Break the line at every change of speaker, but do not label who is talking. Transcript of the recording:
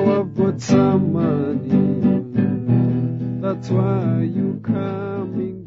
now I've got some money. That's why you coming